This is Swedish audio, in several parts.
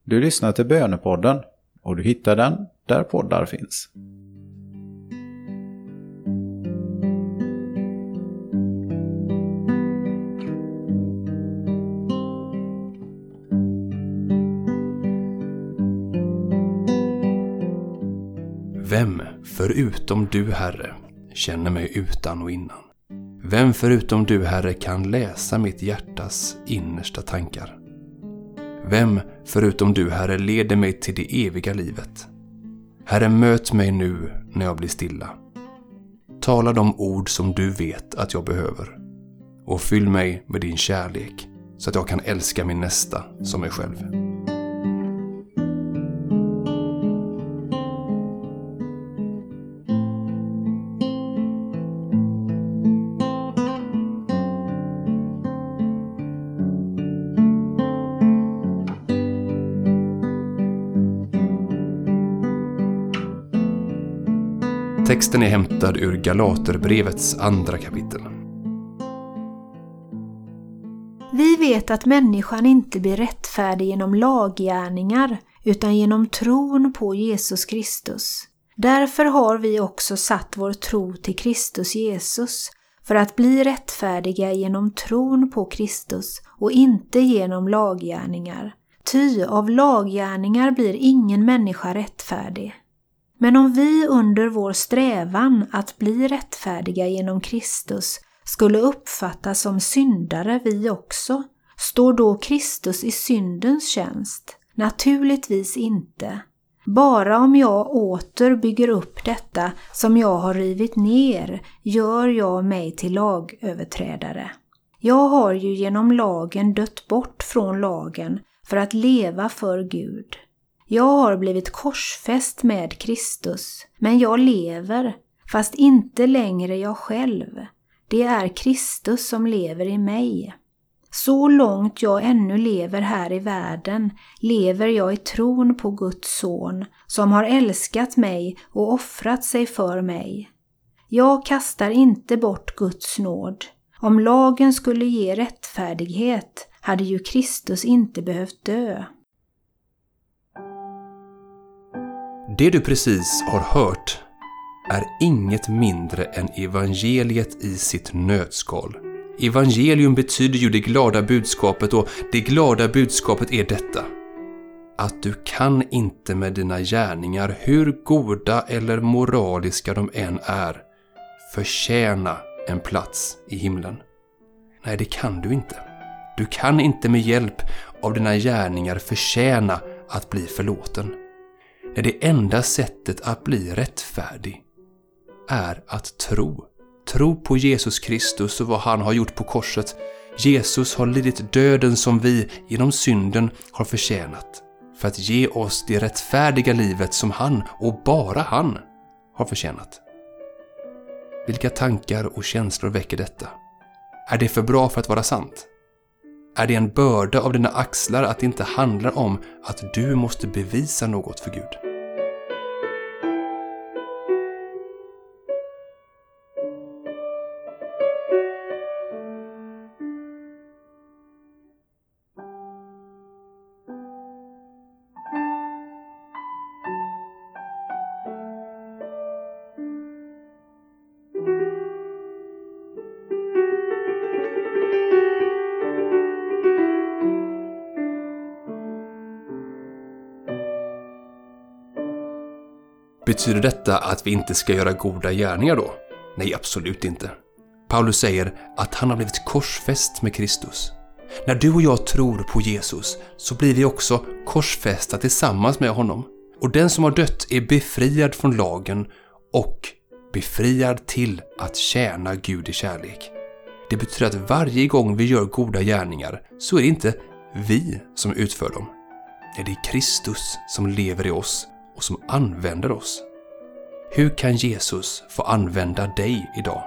Du lyssnar till Bönepodden och du hittar den där poddar finns. Vem förutom du, Herre, känner mig utan och innan? Vem förutom du, Herre, kan läsa mitt hjärtas innersta tankar? Vem förutom du, Herre, leder mig till det eviga livet? Herre, möt mig nu när jag blir stilla. Tala de ord som du vet att jag behöver. Och fyll mig med din kärlek så att jag kan älska min nästa som mig själv. Texten är hämtad ur Galaterbrevets 2 kapitel. Vi vet att människan inte blir rättfärdig genom laggärningar utan genom tron på Jesus Kristus. Därför har vi också satt vår tro till Kristus Jesus för att bli rättfärdiga genom tron på Kristus och inte genom laggärningar. Ty av laggärningar blir ingen människa rättfärdig. Men om vi under vår strävan att bli rättfärdiga genom Kristus skulle uppfattas som syndare vi också, står då Kristus i syndens tjänst? Naturligtvis inte. Bara om jag åter bygger upp detta som jag har rivit ner, gör jag mig till lagöverträdare. Jag har ju genom lagen dött bort från lagen för att leva för Gud. Jag har blivit korsfäst med Kristus, men jag lever, fast inte längre jag själv. Det är Kristus som lever i mig. Så långt jag ännu lever här i världen lever jag i tron på Guds son som har älskat mig och offrat sig för mig. Jag kastar inte bort Guds nåd. Om lagen skulle ge rättfärdighet hade ju Kristus inte behövt dö. Det du precis har hört är inget mindre än evangeliet i sitt nötskal. Evangelium betyder ju det glada budskapet, och det glada budskapet är detta: att du kan inte med dina gärningar, hur goda eller moraliska de än är, förtjäna en plats i himlen. Nej, det kan du inte. Du kan inte med hjälp av dina gärningar förtjäna att bli förlåten. Nej, det enda sättet att bli rättfärdig är att tro. Tro på Jesus Kristus och vad han har gjort på korset. Jesus har lidit döden som vi genom synden har förtjänat, för att ge oss det rättfärdiga livet som han och bara han har förtjänat. Vilka tankar och känslor väcker detta? Är det för bra för att vara sant? Är det en börda av dina axlar att det inte handlar om att du måste bevisa något för Gud? Betyder detta att vi inte ska göra goda gärningar då? Nej, absolut inte. Paulus säger att han har blivit korsfäst med Kristus. När du och jag tror på Jesus så blir vi också korsfästa tillsammans med honom. Och den som har dött är befriad från lagen och befriad till att tjäna Gud i kärlek. Det betyder att varje gång vi gör goda gärningar så är det inte vi som utför dem. Nej, det är Kristus som lever i oss och som använder oss. Hur kan Jesus få använda dig idag?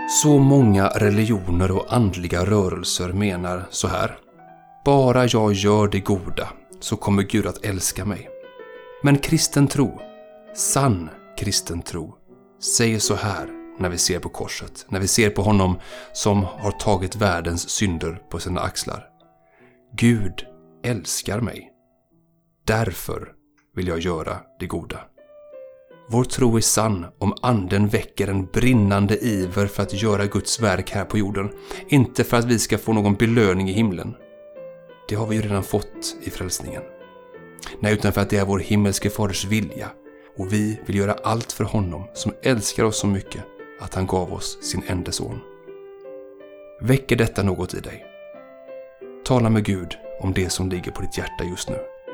Så många religioner och andliga rörelser menar så här: bara jag gör det goda så kommer Gud att älska mig. Men kristen tro, sann kristen tro, säger så här när vi ser på korset, när vi ser på honom som har tagit världens synder på sina axlar. Gud älskar mig. Därför vill jag göra det goda. Vår tro är sann om anden väcker en brinnande iver för att göra Guds verk här på jorden. Inte för att vi ska få någon belöning i himlen. Det har vi ju redan fått i frälsningen. Nej, utan för att det är vår himmelske faders vilja. Och vi vill göra allt för honom som älskar oss så mycket att han gav oss sin enda son. Väcker detta något i dig? Tala med Gud om det som ligger på ditt hjärta just nu.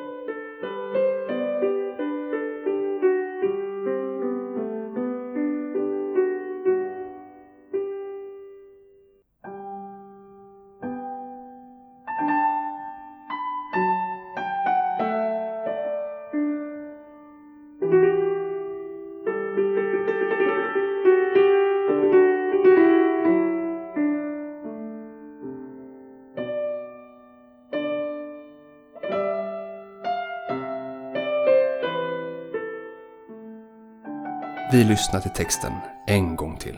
Vi lyssnar till texten en gång till.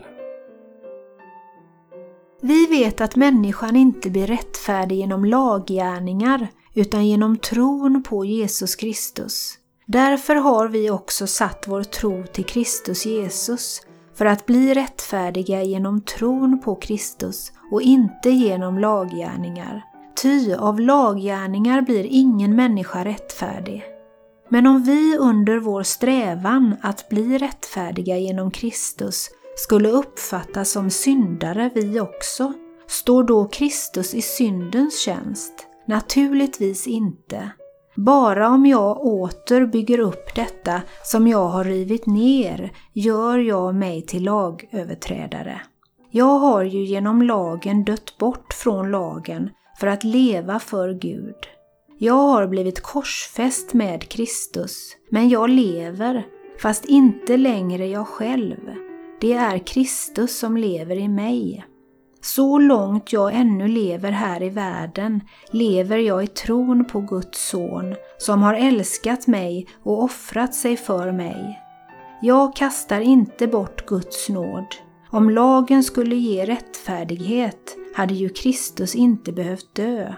Vi vet att människan inte blir rättfärdig genom laggärningar utan genom tron på Jesus Kristus. Därför har vi också satt vår tro till Kristus Jesus för att bli rättfärdiga genom tron på Kristus och inte genom laggärningar. Ty av laggärningar blir ingen människa rättfärdig. Men om vi under vår strävan att bli rättfärdiga genom Kristus skulle uppfattas som syndare vi också, står då Kristus i syndens tjänst? Naturligtvis inte. Bara om jag åter bygger upp detta som jag har rivit ner, gör jag mig till lagöverträdare. Jag har ju genom lagen dött bort från lagen för att leva för Gud. Jag har blivit korsfäst med Kristus, men jag lever, fast inte längre jag själv. Det är Kristus som lever i mig. Så långt jag ännu lever här i världen lever jag i tron på Guds son som har älskat mig och offrat sig för mig. Jag kastar inte bort Guds nåd. Om lagen skulle ge rättfärdighet hade ju Kristus inte behövt dö.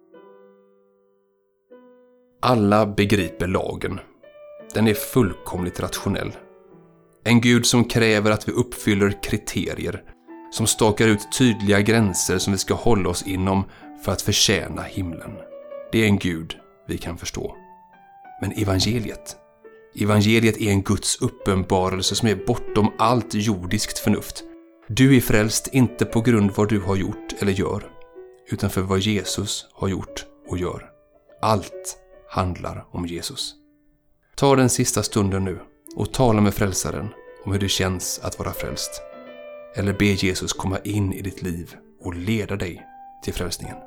Alla begriper lagen. Den är fullkomligt rationell. En Gud som kräver att vi uppfyller kriterier, som stakar ut tydliga gränser som vi ska hålla oss inom för att förtjäna himlen. Det är en Gud vi kan förstå. Men evangeliet är en Guds uppenbarelse som är bortom allt jordiskt förnuft. Du är frälst inte på grund av vad du har gjort eller gör, utan för vad Jesus har gjort och gör. Allt handlar om Jesus. Ta den sista stunden nu och tala med frälsaren om hur det känns att vara frälst. Eller be Jesus komma in i ditt liv och leda dig till frälsningen.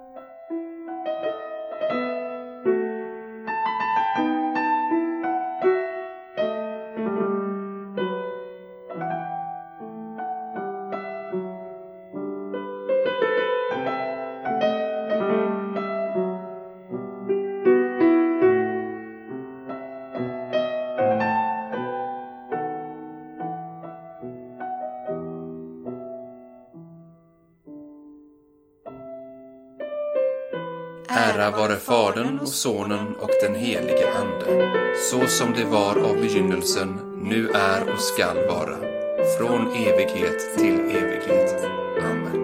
Ära vare Fadern och Sonen och den helige Ande, så som det var av begynnelsen, nu är och skall vara, från evighet till evighet. Amen.